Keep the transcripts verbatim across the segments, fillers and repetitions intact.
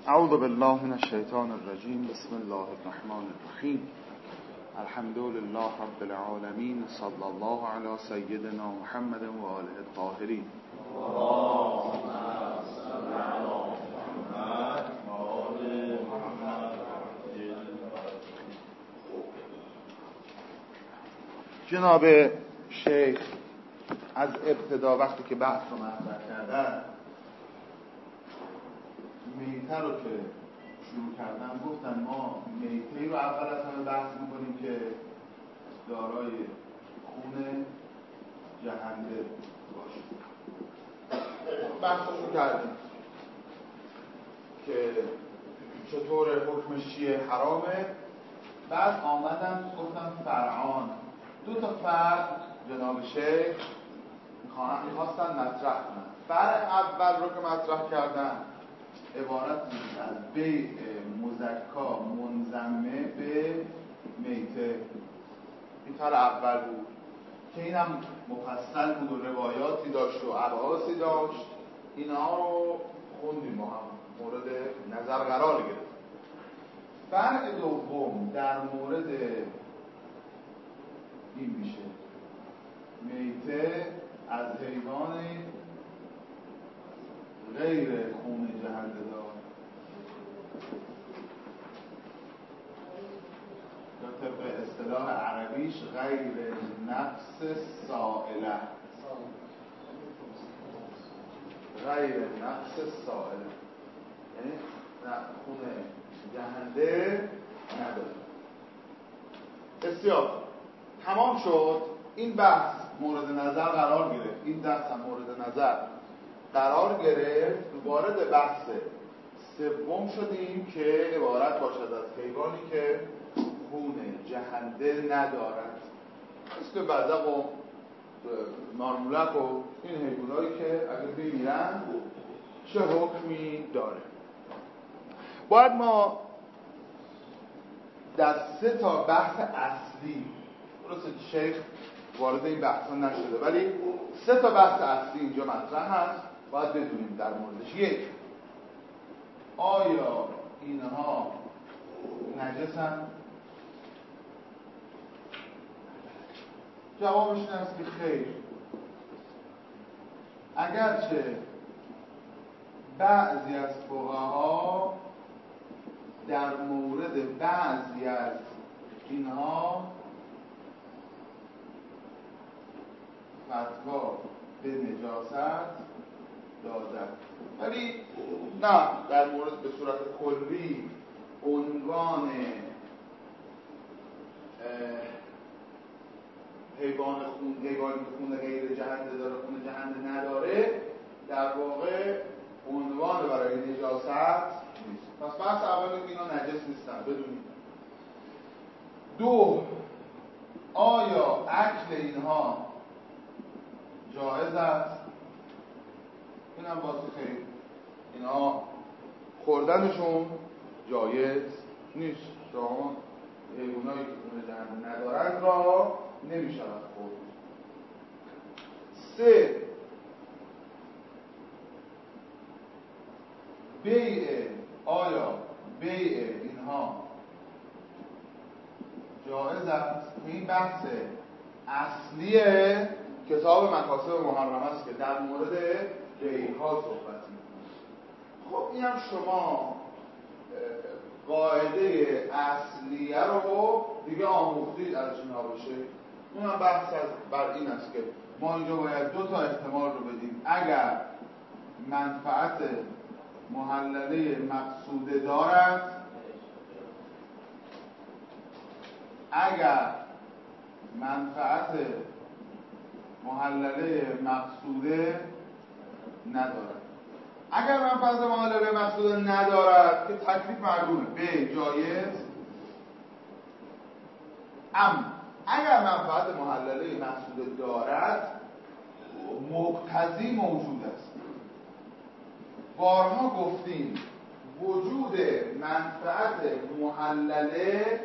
اعوذ بالله من الشیطان الرجیم. بسم الله الرحمن الرحیم. الحمد لله رب العالمین. صلی الله علی سیدنا محمد و آله الطاهرین. جناب شیخ از ابتدا وقتی که بحث رو مطرح کردن، میته رو که شروع کردن گفتن ما میته‌ای رو اول از همه بحث میکنیم که دارای خون جهنده باشه. بحثش رو کردیم که چطور حکمش چیه، حرامه. بعد آمدن گفتن فرعان دو تا فرع جناب شیخ میخواستن مطرح کنن. فرع اول رو که مطرح کردن عبارت از بیع مزکا منضمه به میته. این فرع اول بود که این هم مفصل بود و روایاتی داشت و ابحاثی داشت. اینا رو خوندیم ما هم مورد نظر قرار گرفت. فرع دوم در مورد این میشه میته از حیوان غیر خون جهنده دار یا طبق اصطلاح عربیش غیر نفس سائله، غیر نفس سائله یعنی خون جهنده نداره. بسیار تمام شد. این بحث مورد نظر قرار گرفت. این بحث هم مورد نظر قرار گرفت. وارد بحث سوم شدیم که عبارت باشد از حیوانی که خون جهنده ندارد، مثل بزق و مارمولک و این حیوانایی که اگر بمیرن چه حکمی داره. باید ما در سه تا بحث اصلی، درسته شیخ وارد این بحثا نشده ولی سه تا بحث اصلی اینجا مطرح هست، باید بدونیم در موردش. یک، آیا اینها نجسن؟ جوابش این است که خیر. اگرچه بعضی از فقها در مورد بعضی از اینها فتوا به نجاست دادن، ولی نه در مورد به صورت کلی عنوان حیوان خون حیوانی که خون غیر جهنده داره خون جهنده نداره در واقع عنوان برای نجاست نیست. پس بحث اول که اینا نجس نیستن بدونید. دو، آیا اکل اینها جایز است؟ این هم واسه خیر. اینا خوردنشون جایز نیست. شما حیوانایی که خون جهنده ندارند را نمیشود خورد. سه، بیع آیا بیع اینها جایز است؟ این بحث اصلی کتاب مکاسب محرمه است که در مورد بیع‌ها صحبت می‌کنه. خب این هم شما قاعده اصلیه رو دیگه آموختید از جناب شیخ. اون هم بحث بر این است که ما اینجا باید دو تا احتمال رو بدیم. اگر منفعت محلله مقصوده دارد، اگر منفعت محلله مقصوده ندارد. اگر منفعت محلله مقصوده ندارد که تکلیف معلومه به جایز، اما اگر منفعت محلله مقصوده دارد مقتضی موجود است. بارها گفتیم وجود منفعت محلله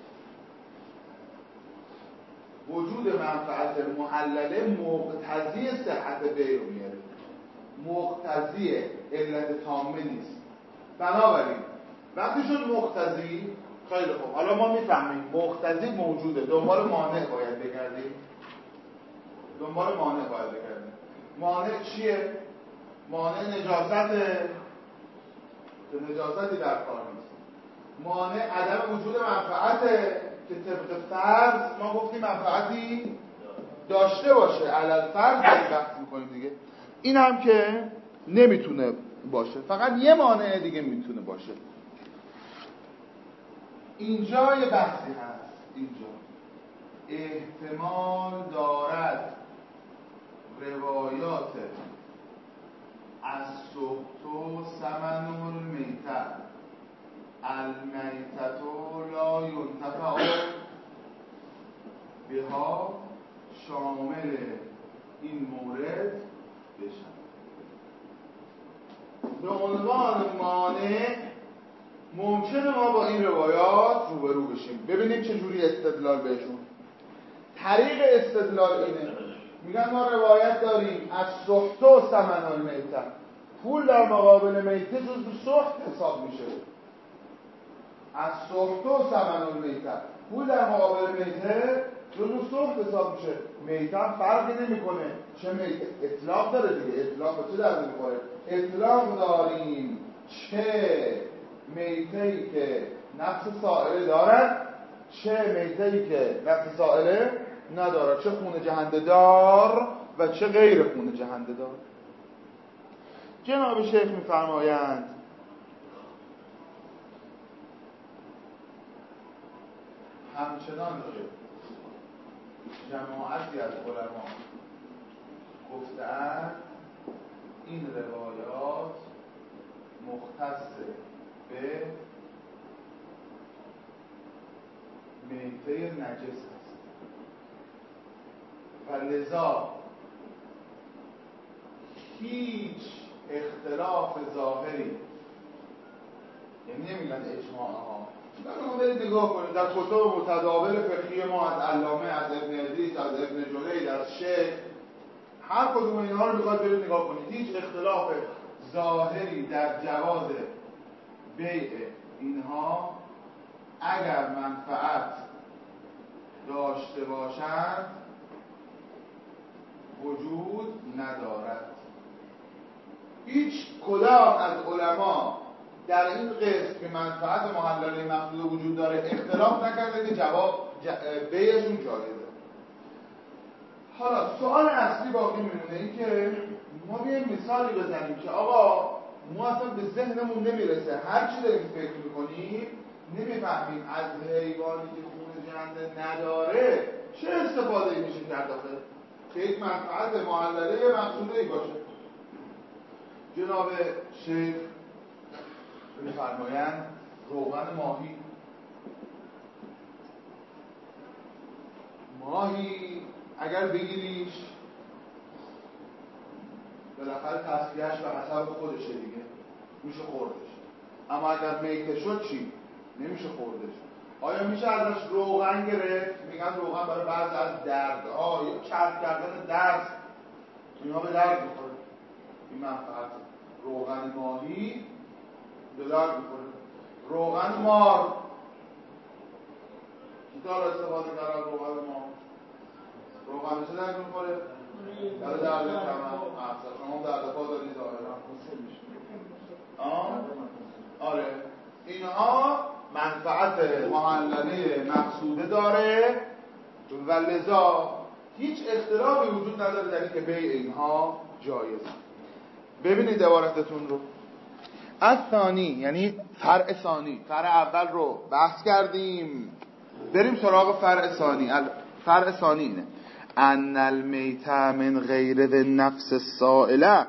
وجود منفعت محلله مقتضی صحت بیع رو میاره. مقتضی علت تامه نیست. بنابراین وقتی شد مقتضی، خیلی خوب، حالا ما میفهمیم مقتضی موجوده، دنبال مانع باید بگردیم. دنبال مانع باید بگردیم. مانع چیه؟ مانع نجاسته که نجاستی در کار نیست. مانع عدم وجود منفعته که طبق فرض ما گفتیم منفعتی داشته باشه. علل فرض داریم بحث میکنیم دیگه. این هم که نمیتونه باشه، فقط یه مانع دیگه میتونه باشه. اینجا یه بحثی هست. اینجا احتمال دارد روایات از سحت ثمن المیتة المیتة لا ینتفع بها شامل این مورد بشن. به عنوان مانع ممکنه ما با این روایات روبرو بشیم. ببینیم چه جوری استدلال بهشون. طریق استدلال اینه، میگن ما روایت داریم از سحت و ثمن المیتة، پول در مقابل میته جزو سحت حساب میشه. از سحت و ثمن المیتة، پول در مقابل میته جزو سحت حساب میشه. میته هم فرقی نمیکنه چه میته، اطلاق داره دیگه. اطلاق به چه درد میخوره؟ اطلاق داریم چه میته‌ای که نفس سائله دارد، چه میته‌ای که نفس سائله ندارد، چه خون جهنده دار و چه غیر خون جهنده دار. جناب شیخ میفرمایند همچنان که جماعتی از علما گفتند این روایات مختص به میته نجس است و لذا هیچ اختلاف ظاهری، یعنی نمیگن اجماع ها، ما برید نگاه کنید در کتب متداول فقهی ما، از علامه، از ابن ادریس، از ابن جرید، از شیخ، هر کدوم اینها رو بخواد برید نگاه کنید، هیچ اختلاف ظاهری در جواز بیع اینها اگر منفعت داشته باشند وجود ندارد. هیچ کدام از علما در این قسم که منفعت محلله مقصود وجود داره اختلاف نکرده که جواب بیعشون جایزه. حالا سوال اصلی باقی میمونه این که ما بیاییم مثالی بزنیم که آقا ما اصلا به ذهنمون نمیرسه، هر چی داریم فکر میکنیم نمیفهمیم از حیوانی که خون جهنده نداره چه استفاده میشه کرد آخه که یک منفعت معلله مقصوده‌ای باشه. جناب شیخ میفرمایند روغن ماهی ماهی اگر بگیریش بالاخره تصفیهش و حسب خودشه دیگه، میشه خوردش. اما اگر میته شد چی؟ نمیشه خوردش. آیا میشه ازش روغن گرفت؟ میگن روغن برای بعضی از دردها یا چرب کردن دست اینها به درد میخوره. این منفعت روغن ماهی به درد میخوره. روغن مار کی داره استفاده کرد از روغن مار؟ روغن چه درد میخوره؟ برای درد کمر. احسن، شما درد پا دارید ظاهرا. آره اینها منفعت محلله مقصوده داره و لذا هیچ اختلافی وجود نداره در اینکه بیع اینها جایزه. ببینید عبارتتون رو. از ثانی یعنی فرع ثانی، فرع اول رو بحث کردیم، بریم سراغ فرع ثانی. فرع ثانی اینه ان المیتة من غیر ذی النفس السائله،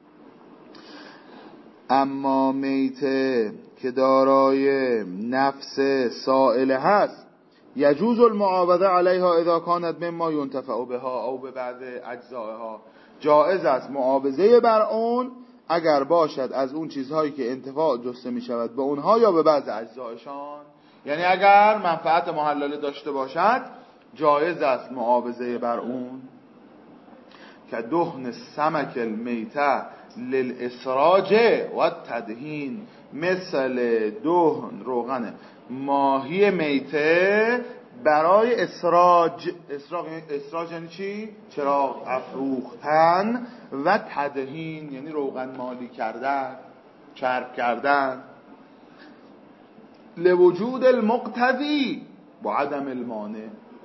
اما میته که دارای نفس سائله هست یجوز المعاوضه علیها اذا کانت مما ينتفع بها او به بعض اجزائها، جائز است معاوضه بر اون اگر باشد از اون چیزهایی که انتفاع جسته می شود به اونها یا به بعض اجزایشان. یعنی اگر منفعت محلله داشته باشد جایز است معاوضه بر اون. که دهن سمک المیته للاسراج و تدهین، مثل دهن روغن ماهی میته برای اسراج. اسراج اسراج یعنی چی؟ چراغ افروختن و تدهین یعنی روغن مالی کردن، چرب کردن. لوجود المقتضی با عدم المانع.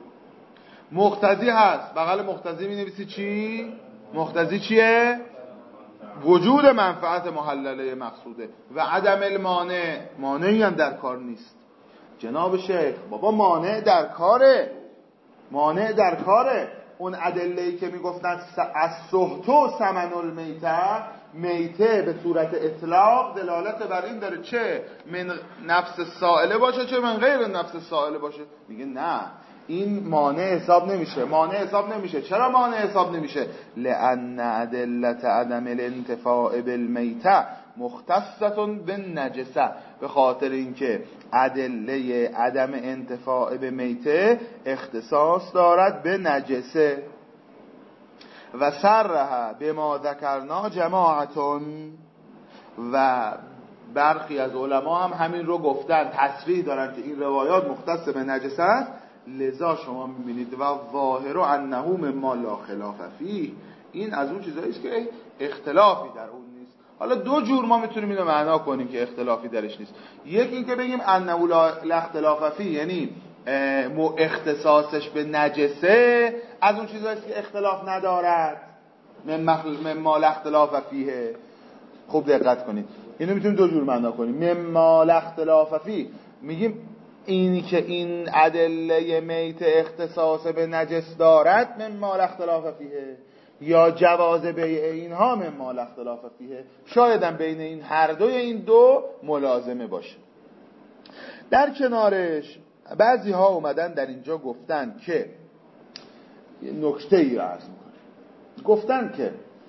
مقتضی هست، بغل مقتضی می نویسی چی؟ مقتضی چیه؟ وجود منفعت محلله مقصوده و عدم المانع، مانعی هم در کار نیست. جناب شیخ بابا مانع در کاره، مانع در کاره. اون ادله‌ای که میگفتن از سحتو ثمن المیته، میته به صورت اطلاق دلالت بر این داره چه من نفس سائله باشه چه من غیر نفس سائله باشه. میگه نه، این مانع حساب نمیشه. مانع حساب نمیشه. چرا مانع حساب نمیشه؟ لأن ادلت عدم الانتفاع بالمیته مختصة بالنجسه. به خاطر اینکه ادله عدم انتفاع به میته اختصاص دارد به نجسه. و سرها به ما ذکرنا جماعتون، و برخی از علما هم همین رو گفتن، تصریح دارن که این روایات مختص به نجسه است. لذا شما میبینید و ظاهر انه مما لا خلاف فیه، این از اون چیزایی است که اختلافی در اون نیست. حالا دو جور ما میتونیم اینو معنا کنیم که اختلافی درش نیست. یکی این که بگیم انه لا اختلاف فیه، یعنی اختصاصش به نجسه از اون چیزایی است که اختلاف ندارد، مما لا اختلاف فیه. خوب دقت کنید، اینو میتونیم دو جور معنا کنیم. مما لا اختلاف فیه میگیم اینی که این ادله میت اختصاص به نجس دارد مما لا اختلاف فیه، یا جواز بیع اینها مما لا اختلاف فیه. شاید هم بین این هر دوی این دو ملازمه باشه. در کنارش بعضی ها اومدن در اینجا گفتن که نکته ای را عرض میکنم، گفتن که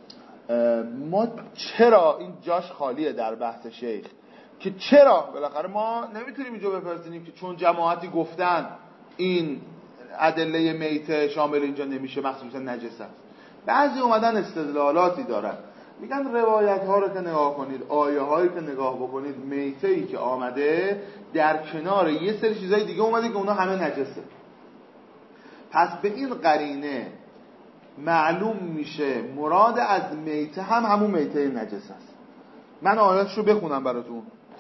ما چرا این جاش خالیه در بحث شیخ، که چرا بالاخره ما نمیتونیم اینجا بپرسیم که چون جماعتی گفتن این ادله میته شامل اینجا نمیشه مخصوصا نجس است. بعضی اومدن استدلالاتی دارن، میگن روایت ها رو که نگاه کنید، آیه هایی که نگاه بکنید، میته ای که آمده در کنار یه سری چیزای دیگه اومده که اونا همه نجسه. پس به این قرینه معلوم میشه مراد از میته هم همون میته نجس است. من آیاتشو بخونم براتون.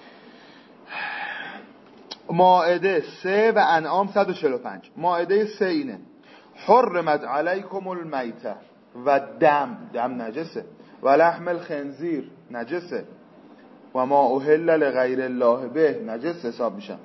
مائده سه و انعام صد و چهل و پنج. مائده سه اینه: حرمت علیکم المیته و دم، دم نجسه، و لحم الخنزیر نجسه، و ما اهل لغیر الله به نجس حساب میشن،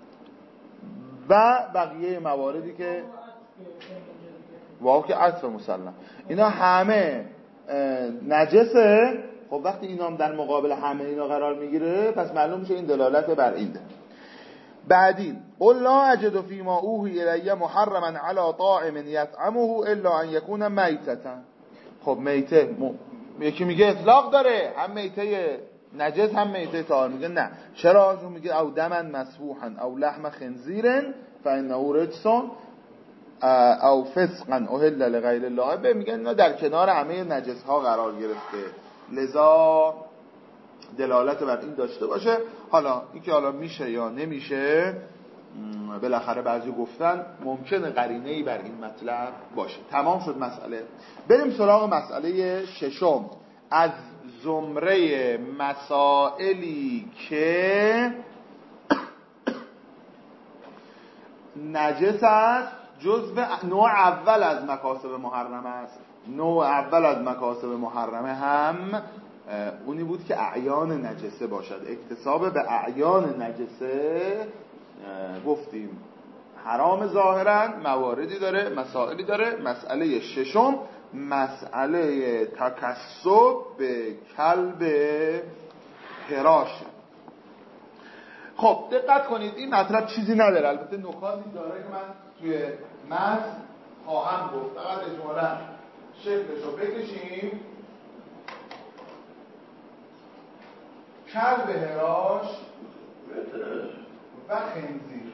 و بقیه مواردی که واو که عطف مسلم، اینا همه نجسه. خب وقتی اینا هم در مقابل همه اینا قرار میگیره، پس معلوم میشه این دلالت بر این ده. بعدین قل لا اجد فیما اوحی الی محرما علی طاعم یطعمه الا ان یکون میتة. خب میته م... یکی میگه اطلاق داره، هم میته نجس هم میته طاهر. میگه نه، چرا؟ چون میگه او دما مسفوحا او لحم خنزیر فانه رجس او فسقا اهل لغیر الله به. میگن اینا در کنار همه نجس ها قرار گرفته، لذا دلالت بر این داشته باشه. حالا این که حالا میشه یا نمیشه، بالاخره بعضی گفتن ممکنه قرینه‌ای بر این مطلب باشه. تمام شد مسئله. بریم سراغ مسئله ششم از زمره مسائلی که نجس است، جزء نوع اول از مکاسب محرمه است. نوع اول از مکاسب محرمه هم اونی بود که اعیان نجسه باشد. اکتساب به اعیان نجسه گفتیم حرام ظاهرا، مواردی داره، مسائلی داره. مسئله ششم مسئله تکسب به کلب هراش. خب دقت کنید، این مطلب چیزی نداره، البته نکاتی داره که من توی متن خواهم گفت، فقط اجمالا شکلش رو بکشیم. کلب هراش و خنزیر.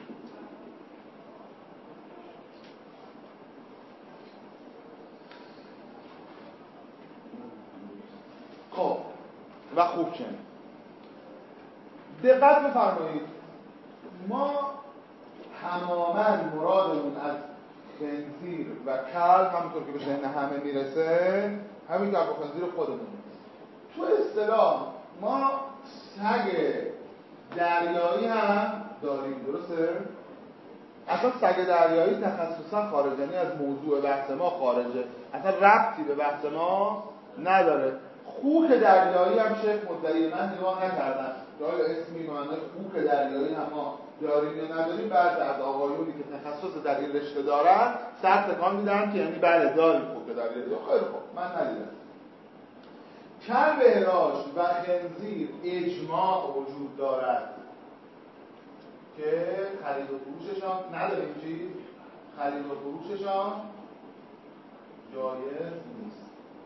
خب و خوب چنین دقت بفرمایید، ما تماما مرادمون از خنزیر و کلب همونطور که به ذهن همه میرسه همین کلب و خنزیر خودمون. تو اصطلاح ما سگ دریایی هم داریم، درسته؟ اصلا سگ دریایی تخصصا خارجه، یعنی از موضوع بحث ما خارجه، اصلا ربطی به بحث ما نداره. خوک دریایی هم شیخ مدعی من نگاه نکردم که آیا اسمی مانند خوک دریایی هم ما داریم یا نداریم. بعضی از آقایونی که تخصص در این رشته دارن سر تکان میدن که یعنی بله داریم خوک دریایی. خیلی خوب، من ندیدم. کلب هراش و خنزیر اجماع وجود دارد که خرید و فروششان نداریم چی؟ خرید و فروششان جایز نیست.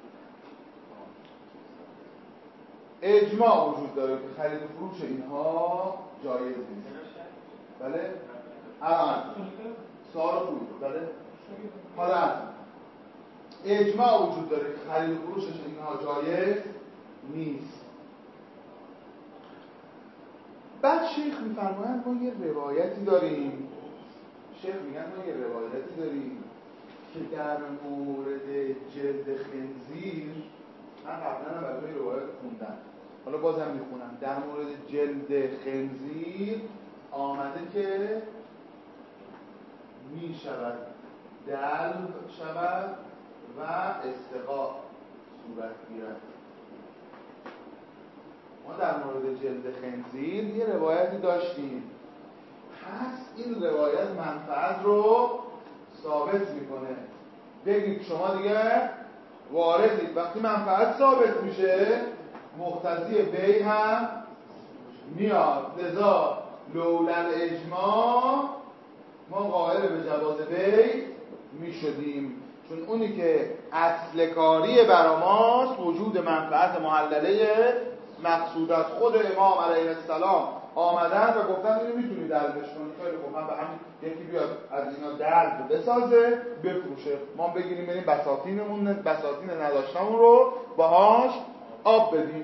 اجماع وجود داره که خرید و فروش اینها جایز نیست. بله؟ الان سوال خوبی بود. بله؟ حالا اجماع وجود داره که خرید و فروشش اینها جایز نیست. بعد شیخ میفرمایند ما یه روایتی داریم، شیخ میگن ما یه روایتی داریم که در مورد جلد خنزیر، من قبلا هم برای روایت خوندم، حالا بازم میخونم، در مورد جلد خنزیر آمده که می شود دلو شود و استقاء صورت گیرد. ما در مورد جلد خنزیر یه روایتی داشتیم، پس این روایت منفعت رو ثابت میکنه. بگید شما دیگه واردید، وقتی منفعت ثابت میشه مقتضی بی هم میاد. لذا لولا اجماع ما قائل به جواز بی میشدیم، چون اونی که اصل کاری برا ماست وجود منفعت معلله مقصودات. خود امام علیه السلام آمدن و گفتن اینو میتونی دلبش کنی، خیلی خوب، من به همین یکی بیاد از اینا دلب بسازه بفروشه، ما بگیریم بریم بساتینمون بساتین نداشتمون رو باهاش آب بدیم.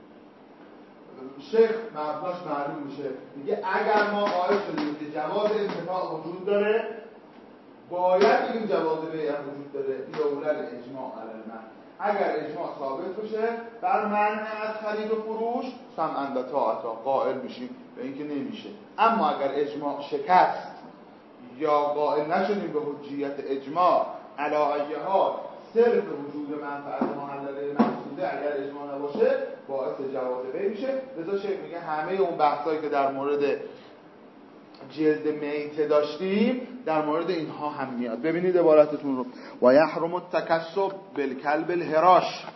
شیخ مبناش معلوم میشه، میگه اگر ما قائل شدیم که جواز انتفاع وجود داره باید این جواز بیع وجود داره. لولا اجماع علی المنع، اگر اجماع ثابت بشه بر منع از خرید و فروش سمعا و طاعتا قائل میشیم، به اینکه نمیشه. اما اگر اجماع شکست یا قائل نشدیم به حجیت اجماع علی ای حال صرف وجود منفعت محلله مقصوده اگر اجماع نباشه باعث جواز بیع میشه. لذا شیخ میگه همه اون بحثایی که در مورد جلد میته داشتیم در مورد اینها هم میاد. ببینید عبارتتون رو، و یحرم التکسب بالکلب الهراش.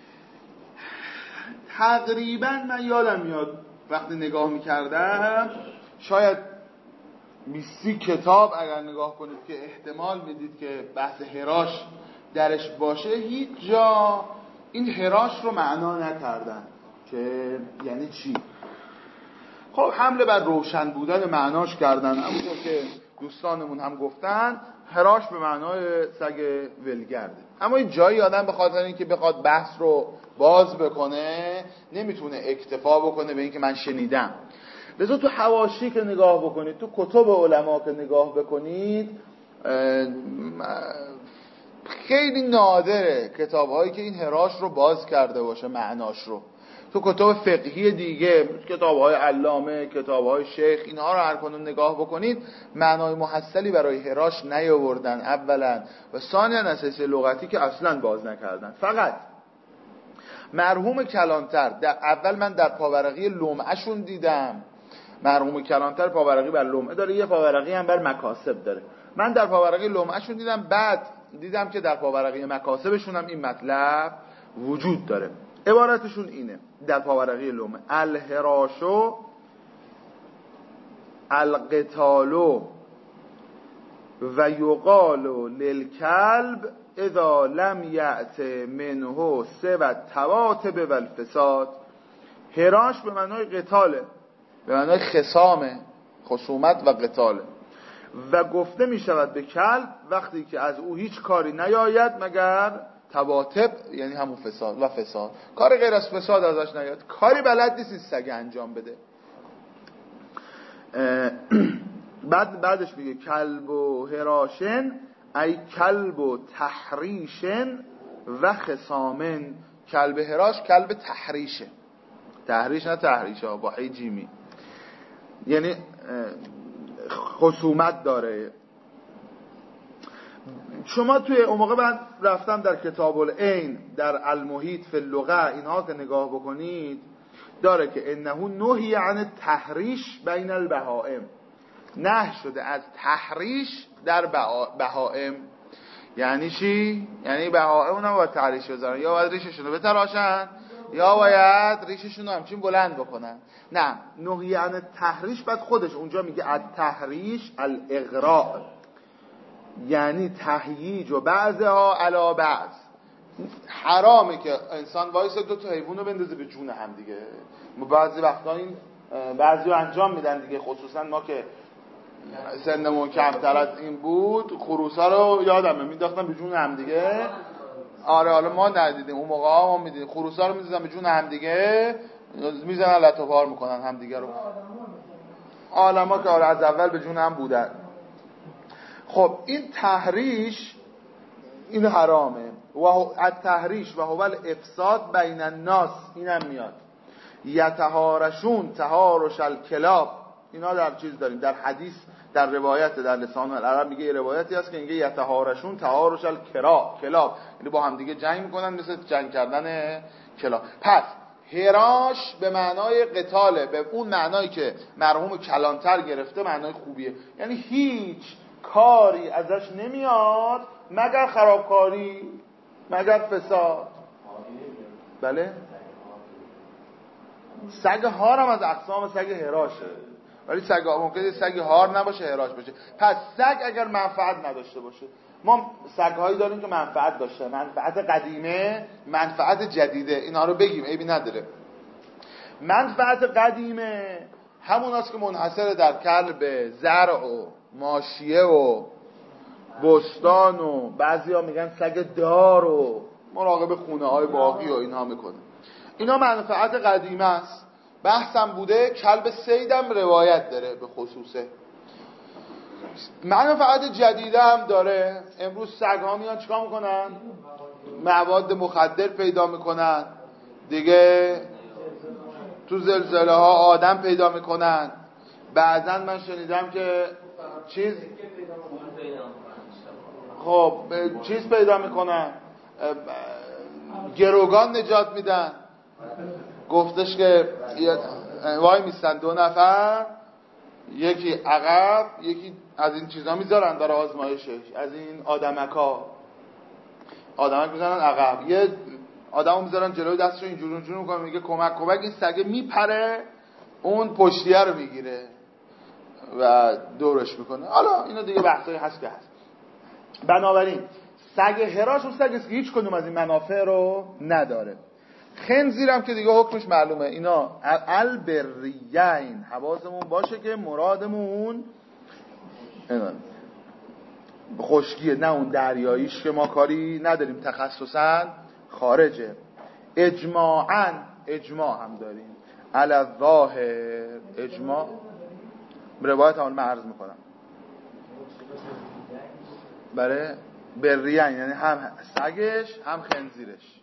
تقریبا من یادم میاد وقتی نگاه میکردم شاید بیستی کتاب اگر نگاه کنید که احتمال میدید که بحث هراش درش باشه، هیچ جا این هراش رو معنا نکردن که یعنی چی. خب حمله بر روشن بودن معناش کردن، همونطور که دوستانمون هم گفتن هراش به معنای سگ ولگرده. اما این جایی آدم به خاطر اینکه بخواد بحث رو باز بکنه نمیتونه اکتفا بکنه به اینکه من شنیدم. لذا تو حواشی که نگاه بکنید، تو کتب علما که نگاه بکنید، خیلی نادره کتاب هایی که این هراش رو باز کرده باشه معناش رو. تو کتاب فقهی دیگه، کتاب های علامه، کتاب های شیخ، اینها رو هر کدوم نگاه بکنید معنای محصلی برای هراش نیاوردن اولا، و ثانیا از حیث لغتی که اصلا باز نکردن. فقط مرحوم کلانتر در اول من در پاورقی لمعه شون دیدم، مرحوم کلانتر پاورقی بر لمعه داره، یه پاورقی هم بر مکاسب داره. من در پاورقی لمعه شون دیدم، بعد دیدم که در پاورقی مکاسبشون هم این مطلب وجود داره. عبارتشون اینه در پاورقی لمعه: الهراشو القتالو و یقالو للکلب اذا لم یأت منه سوى التواتب والفساد. هراش به معنای قتاله، به معنای خصامه، خصومت و قتاله، و گفته می شود به کلب وقتی که از او هیچ کاری نیاید مگر تواتب، یعنی همون فساد و فساد، کار غیر از فساد ازش نیاد، کاری بلد نیست سگ انجام بده. بعد بعدش میگه کلب و هراشن ای کلب و تحریشن و خصامن. کلب هراش کلب تحریشه، تحریش نه تحریش ها با هی جیمی، یعنی خصومت داره. شما توی اون موقع بعد رفتم در کتاب العین در المحیط فی اللغه اینها که نگاه بکنید داره که انه نهی عن تحریش بین البهائم، نهی شده از تحریش در بهائم. یعنی چی؟ یعنی بهائم اونم باید تحریش بذارن، یا باید ریششون رو بتراشن یا باید ریششون رو همچین بلند بکنن. نه، نهی عن تحریش بعد خودش اونجا میگه از تحریش الاغراء، یعنی تهییج و بعضها علی بعض. حرامه که انسان وایس دو تا حیوان رو بندازه به جون هم دیگه. بعضی وقتا این بعضی رو انجام میدن دیگه، خصوصا ما که سنمون کمتر از این بود خروسا رو یادمه مینداختن به جون هم دیگه. آره حالا ما ندیدیم اون موقع ها، ما میدیدیم خروسا رو میندازن به جون هم دیگه، میزنن لطو پار میکنن هم دیگه رو. عالما که آره از اول به جون هم بودن. خب این تحریش این حرامه. و التحریش و هو الافساد بین الناس، اینم میاد. یتهارشون تهارش الکلاب، اینا در چیز داریم در حدیث در روایت در لسان العرب میگه روایتی هست که میگه یتهارشون تهارش الکلاب، کلاب یعنی با هم دیگه جنگ میکنن مثل جنگ کردن کلاب. پس هراش به معنای قتاله، به اون معنایی که مرحوم کلانتر گرفته معنای خوبیه، یعنی هیچ کاری ازش نمیاد مگر خرابکاری، مگر فساد. بله سگ هار هم از اقسام سگ هراشه، ولی سگ ممکنه سگ هار نباشه هراش باشه. پس سگ اگر منفعت نداشته باشه، ما سگ هایی داریم که منفعت داشته، منفعت قدیمه، منفعت جدیده، اینا رو بگیم عیبی نداره. منفعت قدیمه همون هست که منحصر در کلب زرع و ماشیه و بستان و بعضی ها میگن سگ دار و مراقب خونه های باقی و اینها میکنه. اینا منفعت قدیمه است. بحثم بوده کلب سیدم روایت داره به خصوصه. منفعت جدیده هم داره. امروز سگ ها میان چیکار میکنن؟ مواد مخدر پیدا میکنن دیگه، تو زلزله ها آدم پیدا میکنن. بعضن من شنیدم که چیز خب چیز پیدا میکنن، گروگان نجات میدن. گفتش که وای میستن دو نفر، یکی عقب یکی از این چیزا میذارن برای آزمایشش، از این آدمکا آدمک میذارن عقب، یه آدمو میذارن جلوی دستشو اینجوری اونجوری میکنه، میگه کمک کمک، این سگه میپره اون پشتیه رو میگیره و دورش میکنه. حالا اینا دیگه بحثای هست که هست. بنابراین سگ هراش اون سگی که هیچ کدوم از این منافع رو نداره. خنزیرم که دیگه حکمش معلومه. اینا البریین، حواسمون باشه که مرادمون خشکیه، نه اون دریاییش که ما کاری نداریم، تخصصا خارجه. اجماعاً اجماع هم داریم. علی الظاهر اجماع روایت هم من عرض میکنم برای بریین یعنی هم سگش هم خنزیرش.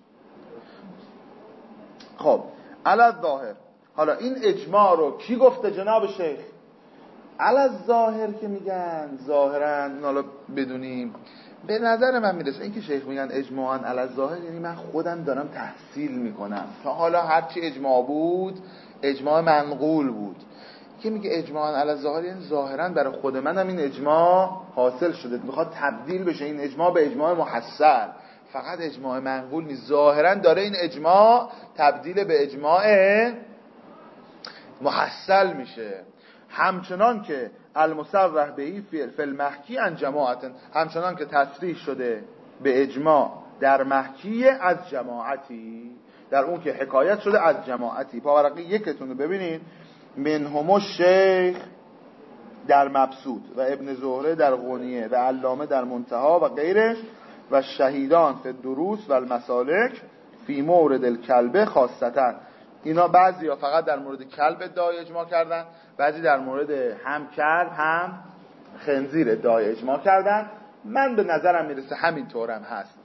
خب علی الظاهر، حالا این اجماع رو کی گفته جناب شیخ؟ علی الظاهر که میگن ظاهرا، حالا بدونیم به نظر من میرسه این که شیخ میگن اجماعاً علی الظاهر یعنی من خودم دارم تحصیل میکنم، تا حالا هرچی اجماع بود اجماع منقول بود. که میگه اجماعاً علی الظاهر یعنی ظاهرا برای خود منم این اجماع حاصل شده، میخواد تبدیل بشه این اجماع به اجماع محصل، فقط اجماع منقول نیست، ظاهرا داره این اجماع تبدیل به اجماع محصل میشه. همچنان که المصرح بهی فی المحکی عن جماعت، همچنان که تصریح شده به اجماع در محکی از جماعتی، در اون که حکایت شده از جماعتی. پاورقی یکتون رو ببینید، منهم الشیخ در مبسوط و ابن زهره در غنیه و علامه در منتها و غیرش و شهیدان فی الدروس و المسالک فی مورد الکلب خاصتا. اینا بعضی ها فقط در مورد کلب ادعای اجماع کردن، بعضی در مورد هم کلب هم خنزیر ادعای اجماع کردن. من به نظرم میرسه همین طورم هست.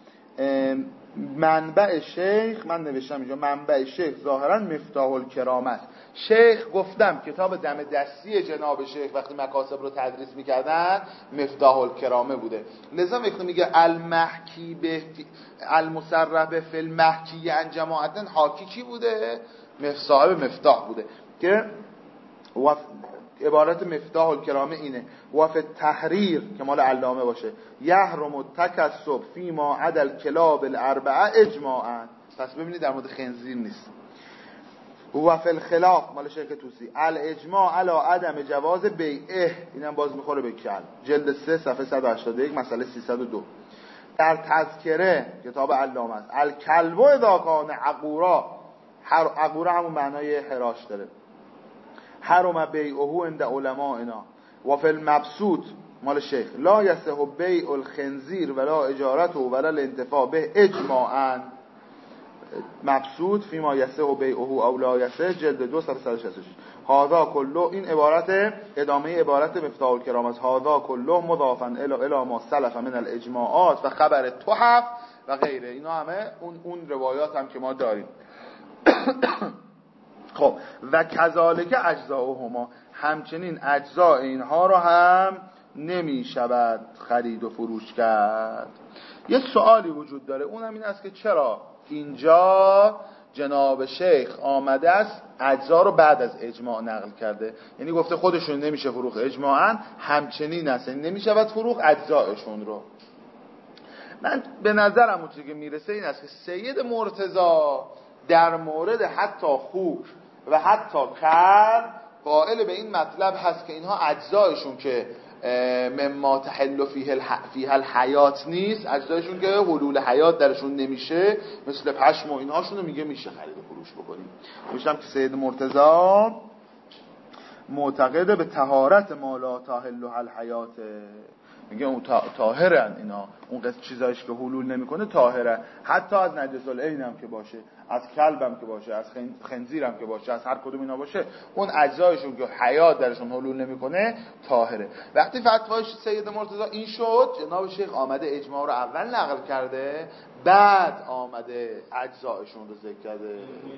منبع شیخ، من نوشتم اینجا منبع شیخ ظاهرا مفتاح الکرام است. شیخ گفتم کتاب دم دستی جناب شیخ وقتی مکاسب رو تدریس میکردن مفتاح الکرامه بوده. لذا وقتی میگه المحکی به المصرح فی المحکی عن جماعتن، حاکی کی بوده؟ صاحب مفتاح بوده که و عبارت مفتاح الکرامه اینه و فی التحریر که مال علامه باشه یحرم التکسب فی ما عدا الکلاب الاربعه اجماعا. پس ببینید در مورد خنزیر نیست. و فی الخلاف مال شیخ طوسی الاجماع علی عدم جواز بیعه، اینم باز میخوره به کل، جلد سه صفحه صد و هشتاد و یک مسئله سیصد و دو. در تذکره کتاب علامه است الکلب اذا کان عقورا، عقورا همون معنای حراش داره، حرم بیعه عند علمائنا. و فی المبسوط مال شیخ لا یصح بیع الخنزیر ولا اجارته ولا الانتفاع به اجماعا. مبسوط فیما یصح بیعه او لا یصح جلد دو صفحه صد و شصت و شش. هذا کله، این عبارت ادامه عبارت مفتاح الکرام است. هذا کله مضافا الی الی ما سلف من الاجماعات و خبر تحف و غیره. اینا همه اون اون روایات هم که ما داریم. خب و کذالک اجزاؤهما، همچنین اجزاء اینها رو هم نمی شود خرید و فروش کرد. یه سوالی وجود داره، اونم این است که چرا اینجا جناب شیخ آمده است اجزا رو بعد از اجماع نقل کرده؟ یعنی گفته خودشون نمیشه فروخ اجماعاً، همچنین است یعنی نمی شود فروخ اجزایشون رو. من به نظرم اون چیزی که میرسه این است که سید مرتضی در مورد حتی خوک و حتی کر قائل به این مطلب هست که اینها اجزایشون که مما تحل فیه الح... فیه الحیات نیست، اجزایشون که حلول حیات درشون نمیشه، مثل پشم و اینهاشون رو میگه میشه خرید و فروش بکنیم. میشم که سید مرتضی معتقده به طهارت ما لا تحل الحیات، میگه اون طاهرن اینا، اون قسم چیزایش که حلول نمیکنه طاهره، حتی از نجس العین هم که باشه، از کلبم که باشه، از خنزیرم که باشه، از هر کدوم اینا باشه، اون اجزایشون که حیات درشون حلول نمیکنه طاهره. وقتی فتوای سید مرتضی این شد، جناب شیخ آمده اجماع رو اول نقل کرده، بعد آمده اجزایشون رو ذکر کرده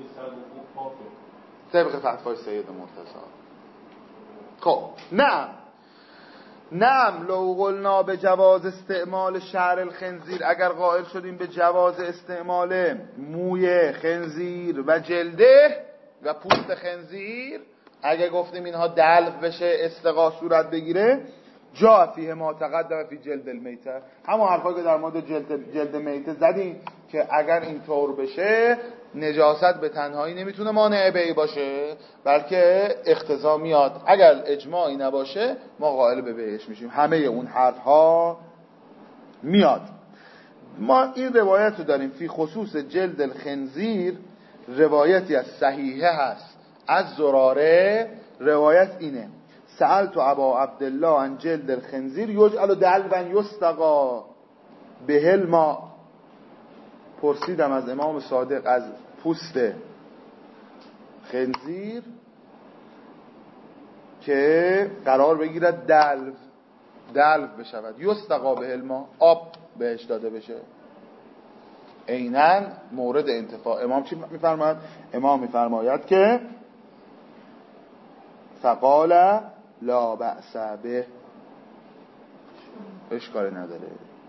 طبق فتوای سید مرتضی. خب نه نعم لو قلنا به جواز استعمال شعر الخنزیر، اگر قائل شدیم به جواز استعمال موی خنزیر و جلده و پوست خنزیر، اگر گفتیم اینها دلق بشه استقا صورت بگیره، جا فیه ما تقدم فی جلد المیته، همون حرفایی که در مورد جلد, جلد میته زدیم که اگر این طور بشه نجاست به تنهایی نمیتونه مانع بیع باشه، بلکه اقتضا میاد اگر اجماعی نباشه ما قائل به بیعش میشیم. همه اون حرفها میاد. ما این روایت رو داریم فی خصوص جلد الخنزیر، روایتی از صحیحه هست از زراره، روایت اینه: سألت ابا عبدالله عن جلد الخنزیر یجعل دلوا یستقا به الماء، پرسیدم از امام صادق از پوست خنزیر که قرار بگیرد دلو دلو بشود، یستقا به الماء، آب بهش داده بشه. عیناً مورد انتفاع. امام چی میفرماید؟ امام میفرماید که فقال لا بأس به، اشکال نداره.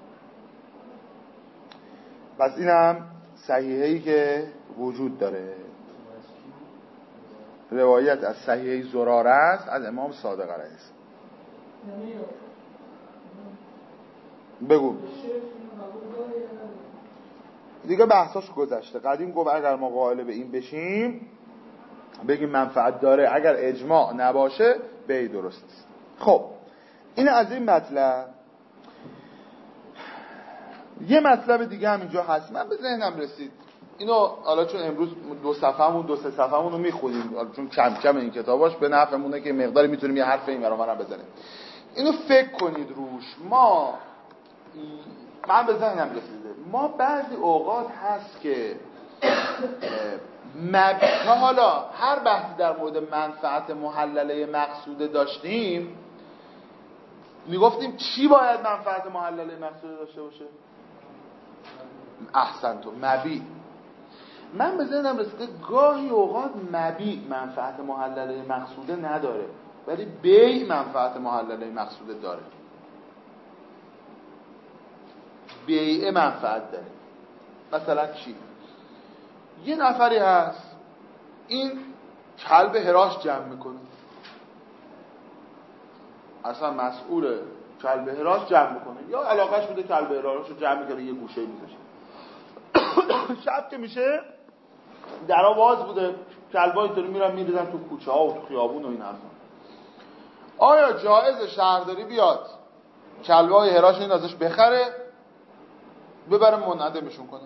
پس اینم صحیحه‌ای که وجود داره، روایت از صحیحه زراره است از امام صادق علیه السلام. بگو دیگه بحثاش گذشته. قدیم گفت اگر ما قائل به این بشیم بگیم منفعت داره، اگر اجماع نباشه بیع درست است. خب این از این مطلب. یه مطلب دیگه هم اینجا هست، من به ذهنم رسید اینو حالا چون امروز دو صفحه‌مون دو سه صفحه‌مون رو میخونیم، چون کم کم این کتاباش به نفعمونه که مقداری میتونیم یه حرف این برام هم بزنیم. اینو فکر کنید روش. ما من به ذهنم رسیده ما بعضی اوقات هست که مبتا، حالا هر بحثی در مورد منفعت محلله مقصوده داشتیم، میگفتیم چی باید منفعت محلله مقصوده داشته باشه؟ احسنتو، مبیع. من به ذهنم رسیده گاهی اوقات مبیع منفعت محلله مقصوده نداره ولی بیع منفعت محلله مقصوده داره. بیع منفعت داره. مثلا چی؟ یه نفری هست این کلب هراش جمع میکنه، اصلا مسئول کلب هراش جمع میکنه یا علاقهش بوده کلب هراش رو جمع میکنه یه گوشه میذاره. شب که میشه درها باز بوده، کلبا اینطوری میرن میریزن تو کوچه ها و تو خیابون و این حرفا. آیا جایز شهرداری بیاد کلبای هراش این ازش بخره ببره منعدمشون کنه؟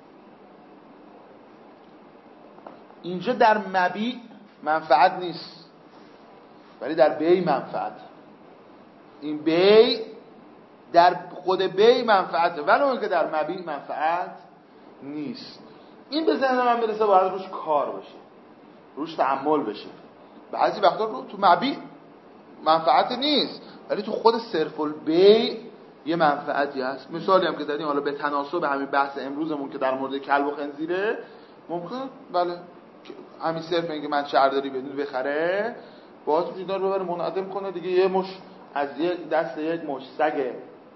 اینجا در مبیع منفعت نیست ولی در بیع منفعت. این بیع در خود بیع منفعته ولی اون که در مبیع منفعت نیست. این به ذهن من میرسه باید روش کار بشه، روش تأمل بشه. بعضی وقتا رو تو مبیع منفعت نیست ولی تو خود صرف البیع یه منفعتی هست. مثالی هم که دادیم حالا به تناسب همین بحث امروزمون که در مورد کلب و خنزیره، ممکن بله همین صرف اینکه من شهرداری بدون بخره باز اینا رو ببره منعدم کنه دیگه، یه مش از یک دست یک مش سگ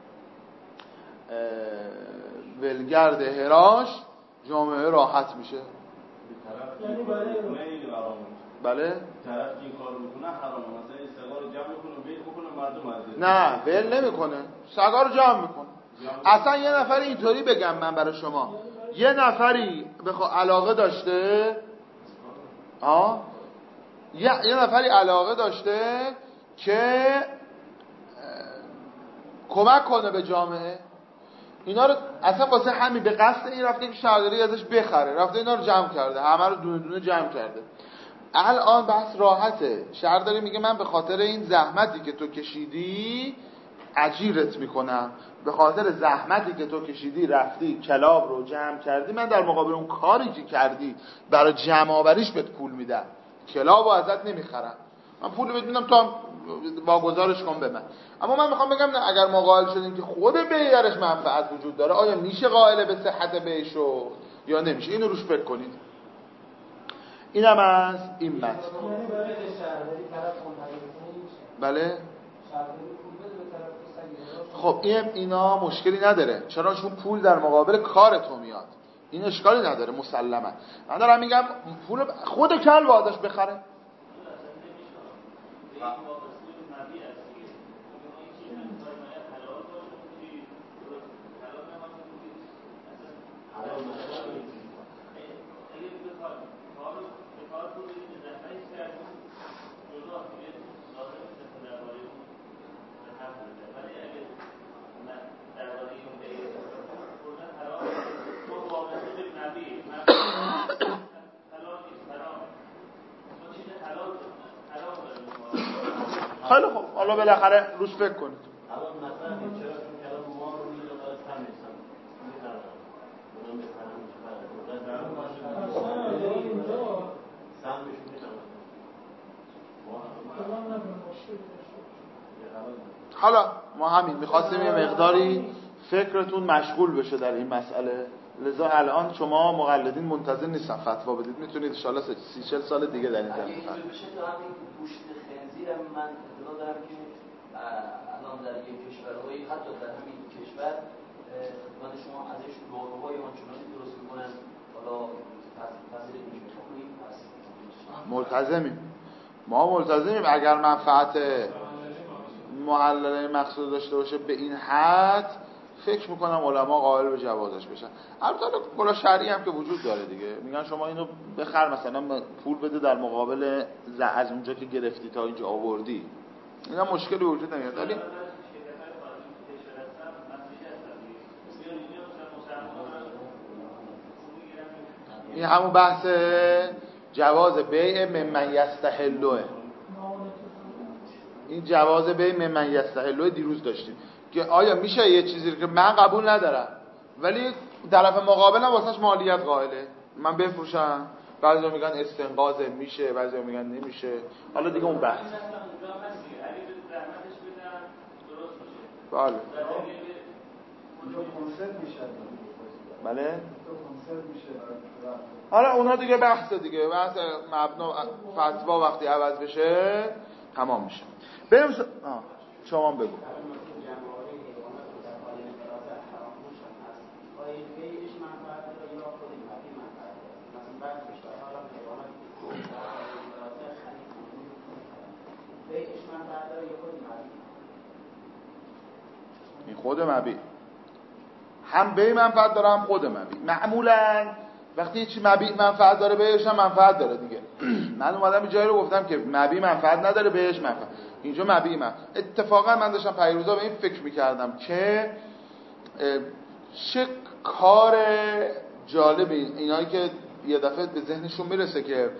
ولگرد هراش جامعه راحت میشه. یعنی برای بله طرف این کارو میکنه حرامه، مثلا این سگا رو جمع میکنه و ول میکنه مردم عزیز. نه ول نمیکنه، سگا رو جمع میکنه. اصلا یه نفری اینطوری بگم من برای شما، یه نفری بخوا علاقه داشته آه یه, یه نفری علاقه داشته که کمک کنه به جامعه، اینا رو اصلا واسه همین به قصد این رفته که شهرداری ازش بخره، رفته اینا رو جمع کرده، همه رو دونه دونه جمع کرده. الان بحث راحته، شهرداری میگه من به خاطر این زحمتی که تو کشیدی اجیرت میکنم، به خاطر زحمتی که تو کشیدی رفتی کلاب رو جمع کردی، من در مقابل اون کاری که کردی برای جمع آوریش بهت پول میدم، کلاب رو ازت نمیخرم، من پول بهت میدم تا واگذارش کن به من. اما من میخوام بگم نه، اگر ما قائل شدیم که خود بیع درش منفعت وجود داره، آیا میشه قائل به صحت بیع شد یا نمیشه؟ اینو روش فکر کنید. اینم از این متن. بله خب این اینا مشکلی نداره، چرا؟ چون پول در مقابل کار تو میاد، این اشکالی نداره مسلما. من دارم میگم پول خود کلب ازش بخره. خیلی خوب، حالا بالاخره روش فکر کنید. الان مثلا چرا چون کلام ما رو میذاره باید کم نیستم میذارم اونم بخرم سم بشون میتونم. حالا ما همین میخواستیم یه مقداری فکرتون مشغول بشه در این مسئله، لذا الان شما مقلدین منتظر نیستن فتوا بدید، میتونید ان شاء الله سی چهل سال دیگه در این زمینه بشه. تو همین گوشت خنزیر من اطلاع دارم که الان در یک کشورهای حتی در همین کشور خدمت شما ازش داروهای آنچنانی درست میکنن، حالا پذیرش میشه. ملتزمیم، ما ملتزمیم اگر منفعت محلله مقصود داشته باشه به این حد، فکر میکنم علما قائل به جوازش بشن. البته کلا شرعی هم که وجود داره دیگه، میگن شما اینو بخر مثلا پول بده در مقابل از اونجا که گرفتی تا اینجا آوردی، اینا مشکلی وجود نمیاد. ولی این همون بحث جواز بیع ممن یستحلوه، این جواز بیع ممن یستحلوه دیروز داشتیم که آیا میشه یه چیزی که من قبول ندارم ولی طرف مقابلم واسش مالیت قائله، من بفروشم، بعضیا میگن استنقاذ میشه، بعضیا میگن نمیشه، حالا دیگه اون بحث. بله اونجا کنسرت میشه. بله کنسرت میشه. حالا اونها دیگه بحث دیگه بحث مبنا فتوا وقتی عوض بشه تمام میشه. بریم س... آه. شما بگو. این خود مبیع هم بی منفعت داره هم خود مبیع. معمولا وقتی یه چی مبیع منفعت داره بهش هم منفعت داره دیگه. من اومدم یه جایی رو گفتم که مبیع منفعت نداره بهش منفعت. اینجا مبیع من اتفاقا من داشتم پیروزا به این فکر میکردم که چه کار جالبی اینایی که یه دفعه به ذهنشون میرسه که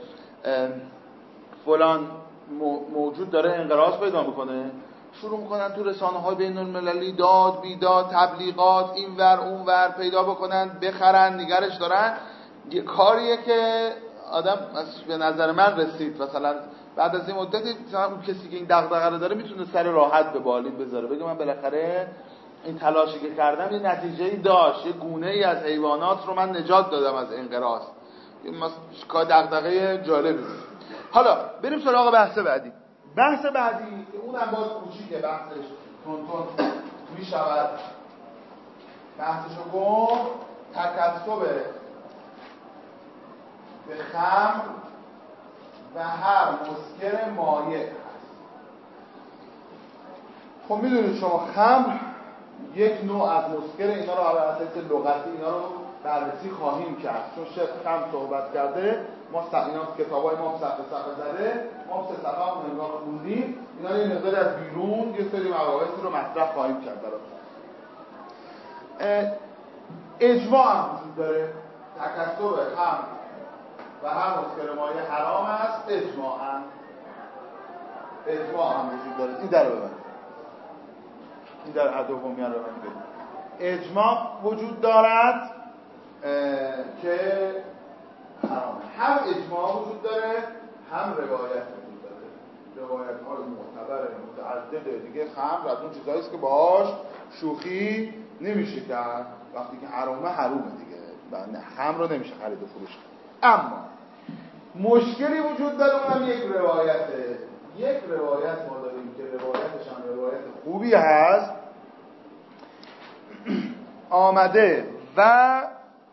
فلان موجود داره انقراض پیدا میکنه، شروع میکنن تو رسانه‌های بین‌المللی داد بیداد تبلیغات اینور اونور پیدا بکنن بخرن نگرش دارن. یه کاریه که آدم به نظر من رسید مثلا بعد از این مدتی مثلا اون کسی که این دغدغه رو داره میتونه سر راحت به بالین بذاره بگه من بالاخره این تلاشی که کردم یه نتیجه‌ای داشت، یه گونه‌ای از حیوانات رو من نجات دادم از انقراض. این کار دغدغه جالبی. حالا بریم سراغ بحث بعدی. بحث بعدی اونم باز کوچیکه، بحثش تون تون میشود. بحثشو گفت تکسب به خمر و هر مسکر مایع هست. خب میدونید شما خمر یک نوع از مسکر، اینا رو على اساس لغتی اینا رو بررسی خواهیم کرد چون شیخ خمر صحبت کرده. ما اینا کتابای ما صفحه صفحه زده، ما سه صفحه هم نگاه خوندیم، اینا یه مقدار از بیرون یه سری مباحث رو مطرح خواهیم کرد براتون. اجماع هم وجود داره تکسب خمر و هر مسکر مایع حرام است. اجماع هم اجماع هم وجود داره. این در رو ببرید، این در حد دومی رو ببرید. اجماع وجود دارد که حرامه. هم اجماع وجود داره هم روایت وجود داره. روایت های معتبر متعدده دیگه. خمر از اون چیزایی است که باهاش شوخی نمیشه کرد. وقتی که حرامه حرومه دیگه. نه خمر رو نمیشه خرید و فروش کرد. اما مشکلی وجود داره، اونم یک روایته. یک روایت ما داریم که روایتش هم روایت خوبی هست. آمده و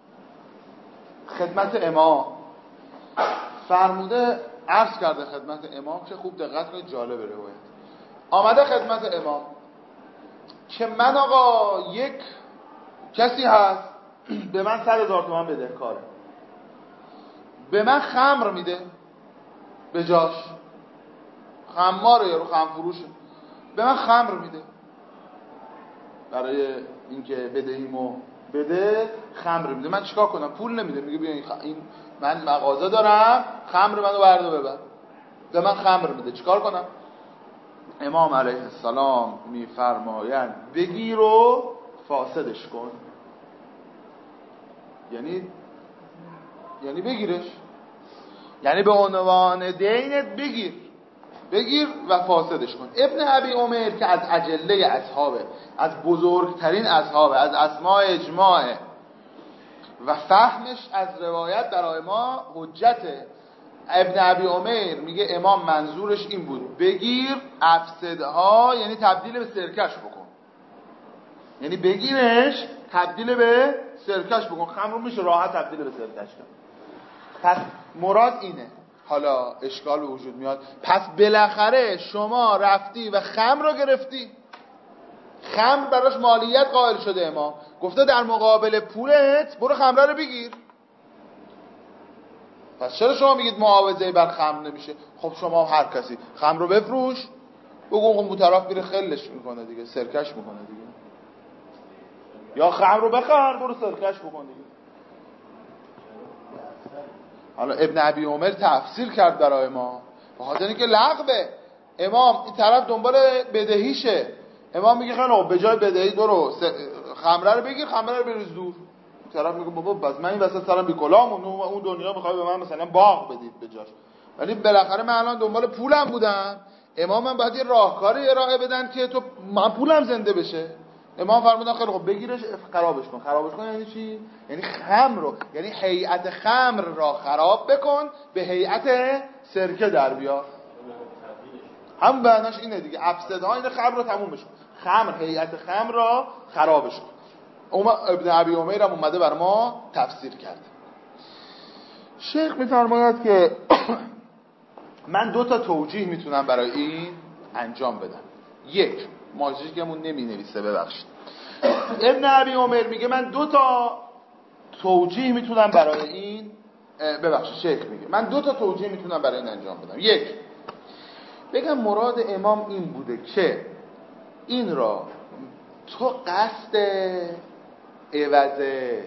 خدمت امام فرموده، عرض کرده خدمت امام که خوب دقت کنید، جالب روایت. آمده خدمت امام که من آقا یک کسی هست به من صد هزار تومان بده کاره، به من خمر میده به جاش، خماره یا رو خمر فروشه، به من خمر میده برای اینکه بدهیمو بده، خمر میده. من چیکار کنم؟ پول نمیده، میگه بیا این, خ... این من مغازه دارم، خمر منو برده ببر. به من خمر میده، چیکار کنم؟ امام علیه السلام میفرمایند بگیر و فاسدش کن. یعنی یعنی بگیرش، یعنی به عنوان دینت بگیر بگیر و فاسدش کن. ابن ابی عمر که از اجله اصحابه، از بزرگترین اصحابه، از اسماء اجماعه و فهمش از روایت برای ما حجته. ابن ابی عمر میگه امام منظورش این بود بگیر افسدها، یعنی تبدیل به سرکش بکن، یعنی بگیرش تبدیل به سرکش بکن. خمر رو میشه راحت تبدیل به سرکش کرد. پس مراد اینه. حالا اشکال به وجود میاد، پس بالاخره شما رفتی و خمر رو گرفتی، خمر براش مالیت قائل شده، امام گفته در مقابل پولت برو خمره رو بگیر. پس چرا شما میگید معاوضه بر خمر نمیشه؟ خب شما هر کسی خمر رو بفروش، بگو اون طرف میره خلش میکنه دیگه، سرکش میکنه دیگه، یا خمر رو بخر برو سرکش بکن دیگه. حالا ابن ابی عمر تفسیر کرد برای ما به خاطر اینکه لغوه. امام این طرف دنبال بدهیشه، امام میگه خیلی به جای بدهی برو خمره رو بگیر، خمره رو بریز دور. این طرف میگه بابا بس من این وسط سرم بی کلام، اون اون دنیا میخواد به من مثلا باغ بدید به جاش. ولی بالاخره من الان دنبال پولم بودم، امام هم باید یه راهکاری ارائه بدن که تو من پولم زنده بشه. امام فرمودن خیلی خب بگیرش خرابش کن. خرابش کن یعنی چی؟ یعنی خمر رو، یعنی هیئت خمر را خراب بکن، به هیئت سرکه در بیار. هم معناش اینه دیگه، افسدها این خمر رو تمومش کن. خمر، هیئت خمر را خرابش کن. ابن ابی عمیر هم اومده بر ما تفسیر کرده. شیخ میفرماید که من دو تا توجیه میتونم برای این انجام بدم. یک، ماجیکمون نمی نویسه ببخشید. ابن ابی عمر میگه من دو تا توجیه میتونم برای این ببخشید شیخ میگه من دو تا توجیه میتونم برای این انجام بدم. یک، بگم مراد امام این بوده که این را تو قصد عوض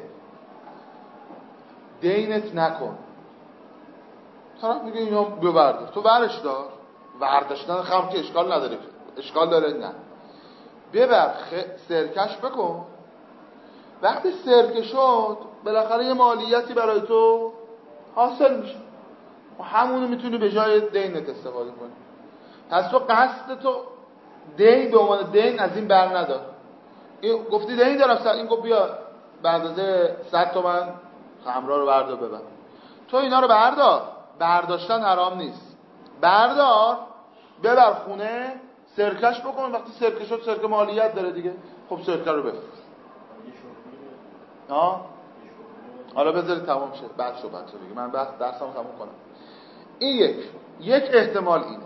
دینت نکن. طرف میگه اینا ببرده، تو ورش دار، ورداشتن خمر که اشکال نداره، اشکال داره نه، ببر سرکش بکن. وقتی سرکه شد بالاخره یه مالیاتی برای تو حاصل میشه و همونو میتونی به جای دینت استفاده کنی. پس تو قصد تو دین به عنوان دین از این بر ندار. این گفتی دین دارم سر این گفت بیا به اندازه صد تومن خمرها رو بردار ببر. تو اینا رو بردار، برداشتن حرام نیست، بردار ببر خونه سرکش بکن. وقتی سرکه شد سرکه مالیت داره دیگه، خب سرکه رو بفروش. ها حالا بذارید تمام شه بعد شو بچه دیگه من بحث درسم تموم کنم. این یک یک احتمال اینه.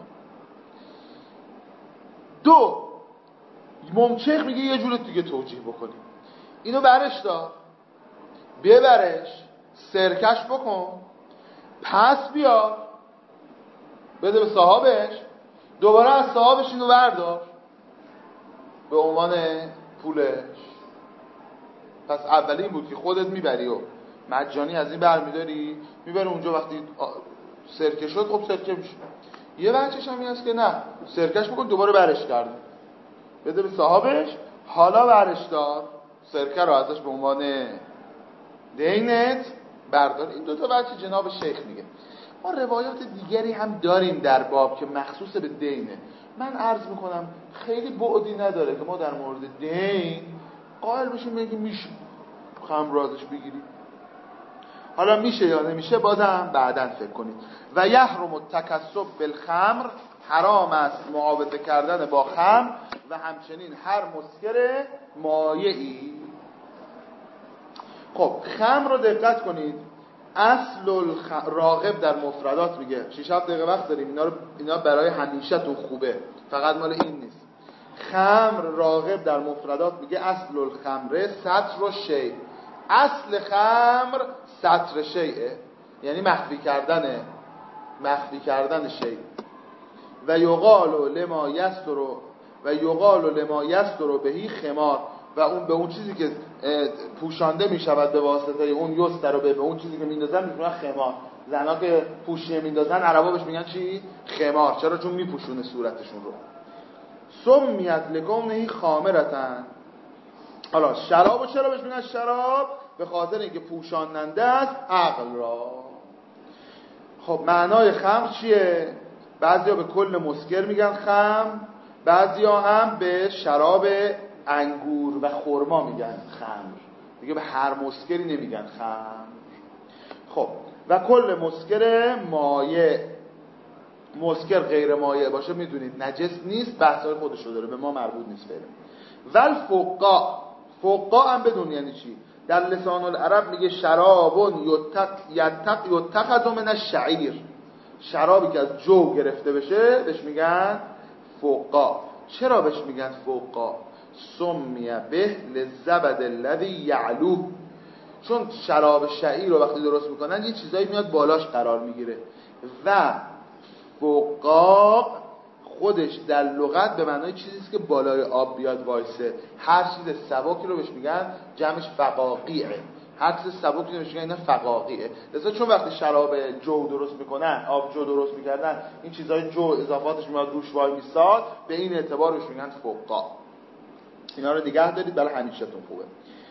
دو، ممچخ میگه یه جور دیگه توجیه بکنیم. اینو برش دار، ببرش سرکش بکن، پس بیا بده به صاحبش، دوباره از صاحبش اینو بردار به عنوان پولش. پس اولی این بود که خودت میبری و مجانی از این برمیداری میبری اونجا، وقتی سرکه شد خب سرکه میشه. یه بچهش هم این است که نه سرکش بکن دوباره برش کردن بده به صاحبش، حالا برش دار سرکه رو ازش به عنوان دینت بردار. این دو تا بچه جناب شیخ میگه. ما روایات دیگری هم داریم در باب که مخصوص به دینه. من عرض میکنم خیلی بعدی نداره که ما در مورد دین قائل بشیم بگیم میشه خمر رو ازش بگیری. حالا میشه یا نمیشه بازم بعداً فکر کنید. و یحرم التکسب بالخمر، حرام است معاوضه کردن با خمر و همچنین هر مسکر مایعی. خب خمر رو دقت کنید. اصل الخ... راغب در مفردات میگه شش هفت دقیقه وقت داریم اینا رو اینا برای همیشه تو خوبه، فقط مال این نیست. خمر راغب در مفردات میگه اصل الخمره سطر و شیء. اصل خمر سطر شیء، یعنی مخفی کردن مخفی کردن شیء. و یقال لما یستر و یقال لما یستر بهی خمار، و اون به اون چیزی که پوشانده میشود به واسطه اون یستر رو به اون چیزی که میندازن میگن خمار. زنا که پوشیه میندازن عربا بهش میگن چی؟ خمار. چرا؟ چون میپوشونه صورتشون رو. سمیت لکونه خامرتن. حالا شرابو چرا بهش میگن شراب؟ به خاطر اینکه پوشاننده است عقل را. خب معنای خمر چیه؟ بعضیا به کل مسکر میگن خمر، بعضیا هم به شراب انگور و خرما میگن خمر. دیگه به هر مسکری نمیگن خمر. خب و کل مسکر مایع، مسکر غیر مایع باشه میدونید نجس نیست، بحثای خودش رو داره، به ما مربوط نیست فعلا. ول فقا، فقا هم بدون یعنی چی؟ در لسان العرب میگه شرابون یتق یتق یتخذ من الشعیر، شرابی که از جو گرفته بشه بهش میگن فقا. چرا بهش میگن فقا؟ سمیه به للزبد الذی یعلو، چون شراب شعیر رو وقتی درست میکنن یه چیزایی میاد بالاش قرار میگیره و فقاق خودش در لغت به معنای چیزیست که بالای آب بیاد وایسه. هر چیز سبکی رو بهش میگن جمعش فقاقیه، هر چیز سبکی رو بهش میگن اینا فقاقیه. لذا چون وقتی شراب جو درست میکنن، آب جو درست میکردن، این چیزای جو اضافاتش میاد روش وای میساد، به این اعتبار بهش میگن فقا. اینا رو نگه دارید برای همیشه‌تون خوبه.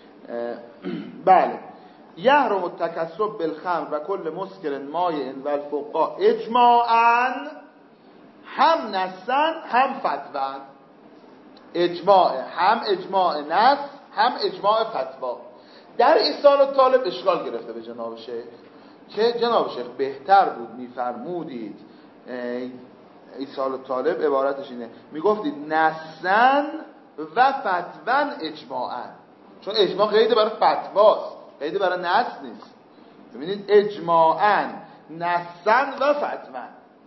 بله. یحرم التکسب بالخمر و کل مسکر مایع و الفقا اجماعاً هم نصن هم فتوان. اجماع، هم اجماع نص هم اجماع فتوا. در ایصال الطالب اشکال گرفته به جناب شیخ که جناب شیخ بهتر بود میفرمودید ایصال الطالب عبارتش اینه، میگفتید نصن و فتوان اجماعا، چون اجماع قید برای فتواست، قید برای نص نیست. ببینید اجماعا نصن و فتوان،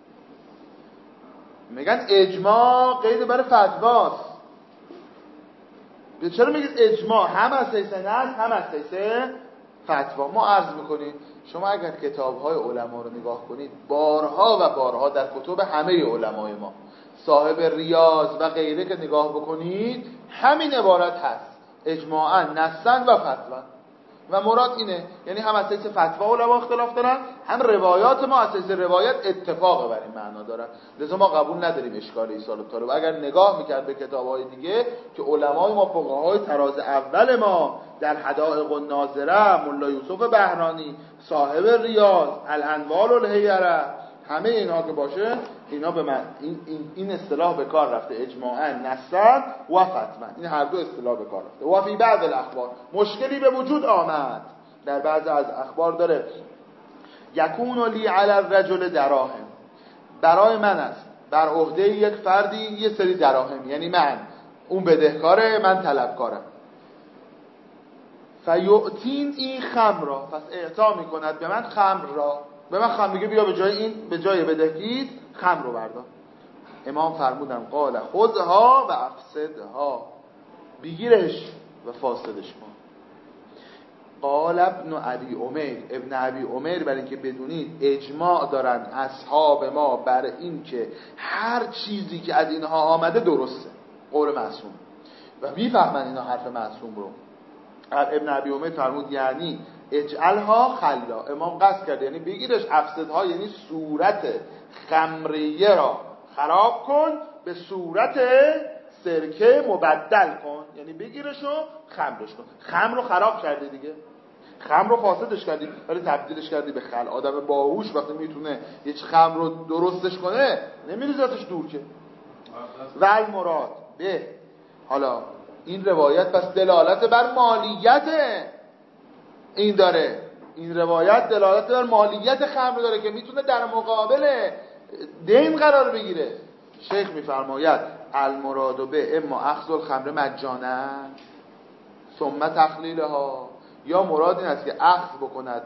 میگن اجماع قید برای فتواست. چرا میگید اجماع هم از حیث نص هم از حیث فتوا؟ ما عرض میکنیم شما اگر کتاب‌های علما رو نگاه کنید، بارها و بارها در کتب همه علمای ما، صاحب ریاض و غیره که نگاه بکنید، همین عبارت هست، اجماعا نصن و فتوا. و مراد اینه، یعنی هم از حیث فتوا علما اختلاف دارن، هم روایات ما از حیث روایت اتفاق بر این معنا دارن. لذا ما قبول نداریم اشکال ایصال الطالب. اگر نگاه میکرد به کتاب‌های دیگه که علمای ما، فقهای طراز اول ما در حدائق الناظره، ملا یوسف بهرانی، صاحب ریاض، الانوار الحیره، همه اینها که باشه، اینا به من این این, این اصطلاح به کار رفته، اجماعا نصن و فتوا، این هر دو اصطلاح به کار رفته. و فی بعض الاخبار، مشکلی به وجود آمد در بعض از اخبار داره، یکون لی علی الرجل دراهم، برای من است بر عهده یک فردی یه سری دراهم، یعنی من اون بدهکاره، من طلبکارم. فیؤتین این خمر را، پس اعطا میکند به من خمر را، به من خمر میگه بیا به جای این، به جای بدهکیت خمر رو بردار. امام فرمودن قال خذها و افسدها، بگیرش و فاسدش کن. قال ابن ابی عمر، ابن ابی عمر، برای اینکه بدونید اجماع دارن اصحاب ما بر این که هر چیزی که از اینها آمده درسته، قول معصوم، و میفهمن اینا حرف معصوم رو. ابن ابی عمر فرمود یعنی اجعلها خلا، امام قصد کرد یعنی بگیرش، افسدها یعنی صورت خمریه را خراب کن، به صورت سرکه مبدل کن، یعنی بگیرش و خمرش کن. خمر رو خراب کردی دیگه، خمر رو فاسدش کردی ولی تبدیلش کردی به خل. آدم باهوش وقتی میتونه یه خمر رو درستش کنه نمیریزتش دور که. و مراد به، حالا این روایت پس دلالت بر مالیت این داره، این روایت دلالت بر مالیت خمر داره که میتونه در مقابل دین قرار بگیره. شیخ میفرماید المراد به اما اخذ الخمر مجانا ثم تخلیلها، یا مراد این است که اخذ بکند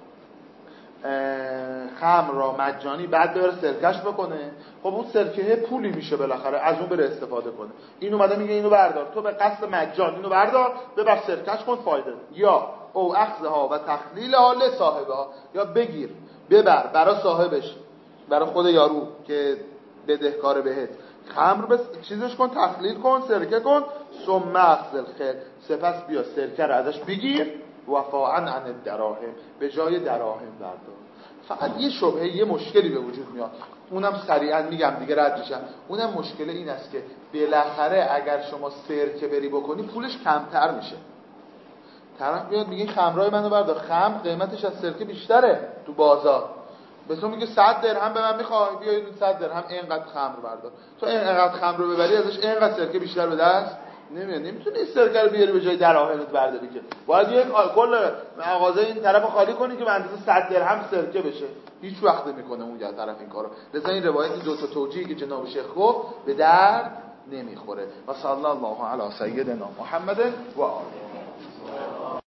خمر را مجانی، بعد بره سرکش بکنه. خب اون سرکه پولی میشه بالاخره، از اون بره استفاده کنه. این اومده میگه اینو بردار، تو به قصد مجان اینو بردار ببر سرکش کن فایده. یا او اخذها و تخلیلها لصاحبها، یا بگیر ببر برای صاحبش، برای خود یارو که بدهکار بهت، خمر بس چیزش کن، تخلیل کن، سرکه کن، ثم اخذ الخل، سپس بیا سرکه رو ازش بگیر، وفاءً عن الدراهم، به جای دراهم بردار. فقط یه شبهه، یه مشکلی به وجود میاد، اونم سریعا میگم دیگه رد میشم. اونم مشکل این است که بالاخره اگر شما سرکه بری بکنی پولش کمتر میشه. طرف میاد میگه خمرای منو بردار، خمر قیمتش از سرکه بیشتره تو بازار، به تو میگه صد درهم به من میخوای، بیا این صد درهم اینقدر خمر بردار. تو اینقدر خمر رو ببری ازش اینقدر سرکه بیشتر به دست نمیاد. نمیتونی این سرکه رو بیاری به جای دراهمت برداری که، باید یک کل مغازه این طرف خالی کنی که به اندازه صد درهم سرکه بشه. هیچ وقت نمیکنه اون طرف این کارو. لذا این روایت این دو تا توجیهی که جناب شیخ گفت به درد نمیخوره. و صلی الله علی سیدنا محمد و آله.